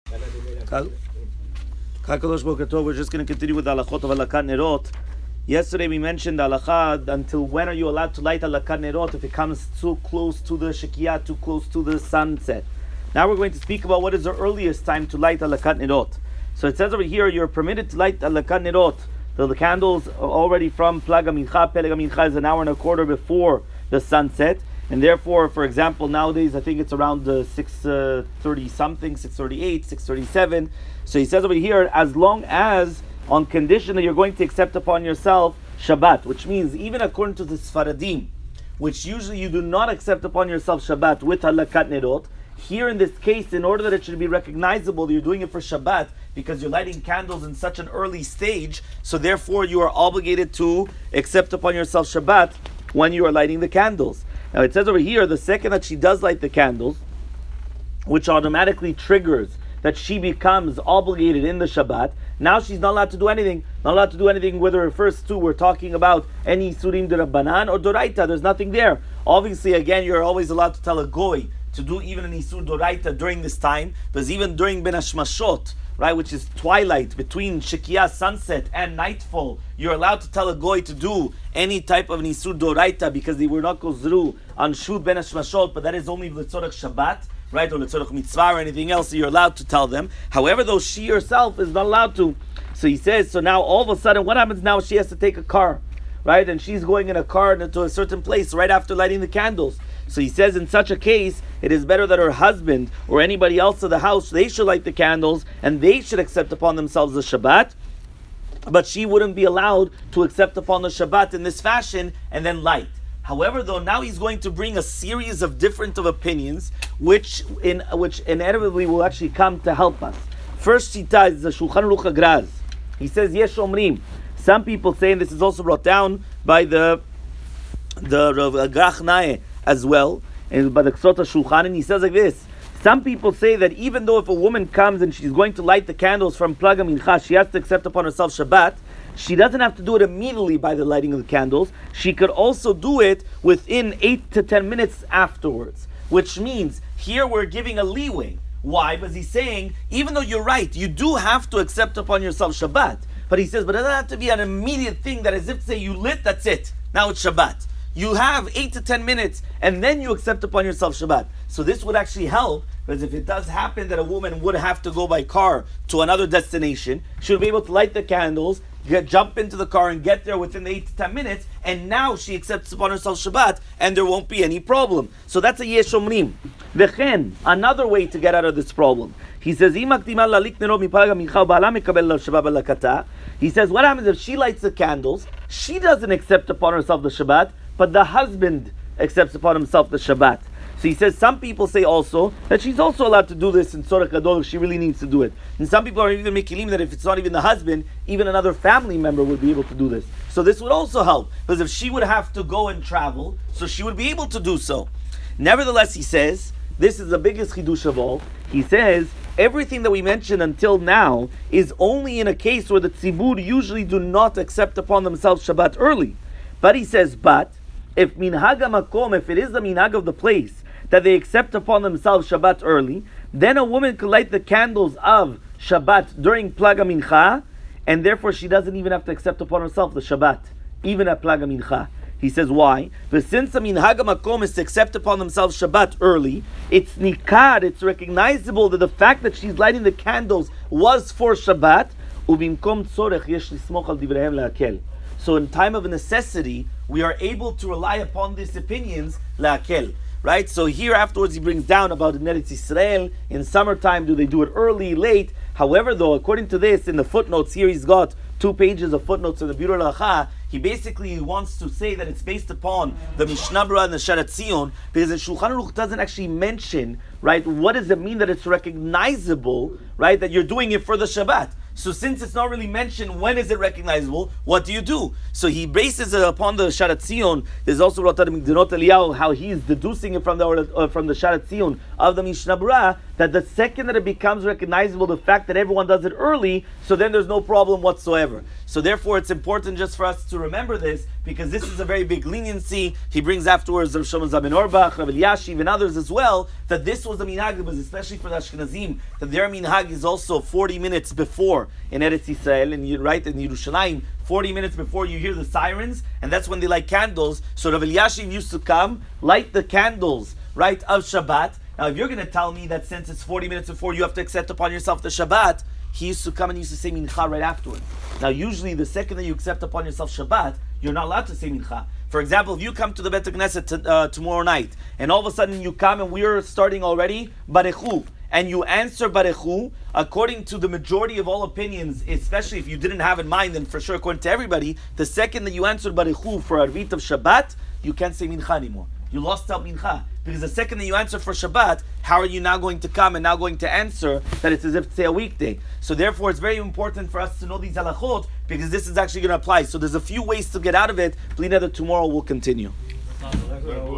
Kakadosh Boker Tov. We're just going to continue with the halachot of Adlakat Nerot. Yesterday we mentioned the halakha until when are you allowed to light Adlakat Nerot if it comes too close to the Shekiah, too close to the sunset. Now we're going to speak about what is the earliest time to light Adlakat Nerot. So it says over here you're permitted to light Adlakat Nerot. The candles are already from Plag HaMincha. Peleg HaMincha is an hour and a quarter before the sunset. And therefore, for example, nowadays I think it's around 6:30 something, 6:38, 6:37. So he says over here, as long as on condition that you're going to accept upon yourself Shabbat, which means even according to the Sfaradim, which usually you do not accept upon yourself Shabbat with Adlakat Nerot. Here in this case, in order that it should be recognizable that you're doing it for Shabbat, because you're lighting candles in such an early stage, so therefore you are obligated to accept upon yourself Shabbat when you are lighting the candles. Now it says over here, the second that she does light the candles, which automatically triggers that she becomes obligated in the Shabbat, now she's not allowed to do anything. Not allowed to do anything whether it refers to, we're talking about any Isurim D'Rabbanan or Doraita, there's nothing there. Obviously, again, you're always allowed to tell a Goy to do even an Isur Doraita during this time, because even during Ben Hashmashot, right, which is twilight between Shekiah, sunset, and nightfall, you're allowed to tell a Goy to do any type of Isur Doraita because they were not Kozru on Shut Ben Hashmashot, but that is only L'tzorach Shabbat, right, or L'tzorach Mitzvah or anything else, so you're allowed to tell them. However, though she herself is not allowed to. So he says, so now all of a sudden, what happens now? She has to take a car, right, and she's going in a car to a certain place right after lighting the candles. So he says in such a case, it is better that her husband or anybody else of the house, they should light the candles and they should accept upon themselves the Shabbat, but she wouldn't be allowed to accept upon the Shabbat in this fashion and then light. However, though, now he's going to bring a series of different of opinions, which inevitably will actually come to help us. First shita is the Shulchan Aruch HaGraz. He says, Yesh Omrim. Some people say, and this is also brought down by the Rav Grach Nae as well, and by the Ksot HaShulchan, and he says like this. Some people say that even though if a woman comes and she's going to light the candles from Plag HaMincha, she has to accept upon herself Shabbat. She doesn't have to do it immediately by the lighting of the candles. She could also do it within 8 to 10 minutes afterwards. Which means, here we're giving a leeway. Why? Because he's saying, even though you're right, you do have to accept upon yourself Shabbat. But he says, but it doesn't have to be an immediate thing that as if say you lit, that's it. Now it's Shabbat. You have 8 to 10 minutes, and then you accept upon yourself Shabbat. So this would actually help, because if it does happen that a woman would have to go by car to another destination, she would be able to light the candles, jump into the car and get there within the 8 to 10 minutes, and now she accepts upon herself Shabbat, and there won't be any problem. So that's a Yesh Omrim. V'chen, another way to get out of this problem. He says, he says, what happens if she lights the candles, she doesn't accept upon herself the Shabbat, but the husband accepts upon himself the Shabbat. So he says some people say also that she's also allowed to do this in Tzorach Gadol if she really needs to do it. And some people are even making that if it's not even the husband, even another family member would be able to do this. So this would also help, because if she would have to go and travel, so she would be able to do so. Nevertheless, he says, this is the biggest chidush of all. He says, everything that we mentioned until now is only in a case where the tzibur usually do not accept upon themselves Shabbat early. But he says, but if minhag makom, if it is the minhag of the place that they accept upon themselves Shabbat early, then a woman could light the candles of Shabbat during Plag HaMincha, and therefore she doesn't even have to accept upon herself the Shabbat, even at Plag HaMincha. He says why? But since the minhag makom is to accept upon themselves Shabbat early, it's nikar, it's recognizable that the fact that she's lighting the candles was for Shabbat. Ubimkom tzorech yesh lismoch al divrehem le'akel. So in time of necessity, we are able to rely upon these opinions, la'akel. Right? So here afterwards he brings down about in Eretz Yisrael, in summertime, do they do it early, late? However, though, according to this, in the footnotes, here he's got 2 pages of footnotes in the Biur Halacha, he basically wants to say that it's based upon the Mishnah Berurah and the Sharat Zion, because the Shulchan Aruch doesn't actually mention, right, what does it mean that it's recognizable, right, that you're doing it for the Shabbat. So since it's not really mentioned, when is it recognizable? What do you do? So he bases it upon the Sharat Zion. There's also Rav Migdalot Eliyahu, how he's deducing it from the Sharat Zion of the Mishnah Berurah, that the second that it becomes recognizable, the fact that everyone does it early, so then there's no problem whatsoever. So therefore it's important just for us to remember this, because this is a very big leniency. He brings afterwards Rav Shimon Zaben Orbach, Rav Elyashiv, and others as well, that this was the minhag that was especially for the Ashkenazim, that their minhag is also 40 minutes before in Eretz Yisrael, and you right in Yerushalayim, 40 minutes before you hear the sirens, and that's when they light candles. So Rav Elyashiv used to come, light the candles, right, of Shabbat. Now if you're going to tell me that since it's 40 minutes before you have to accept upon yourself the Shabbat, he used to come and used to say mincha right afterwards. Now usually the second that you accept upon yourself Shabbat, you're not allowed to say mincha. For example, if you come to the Bet Knesset tomorrow night, and all of a sudden you come and we're starting already, Barechu, and you answer Barechu, according to the majority of all opinions, especially if you didn't have in mind, and for sure according to everybody, the second that you answered Barechu for Arvit of Shabbat, you can't say mincha anymore. You lost out mincha. Because the second that you answer for Shabbat, how are you now going to come and now going to answer that it's as if it's a weekday? So therefore it's very important for us to know these halachot, because this is actually going to apply. So there's a few ways to get out of it. Please, tomorrow we'll continue.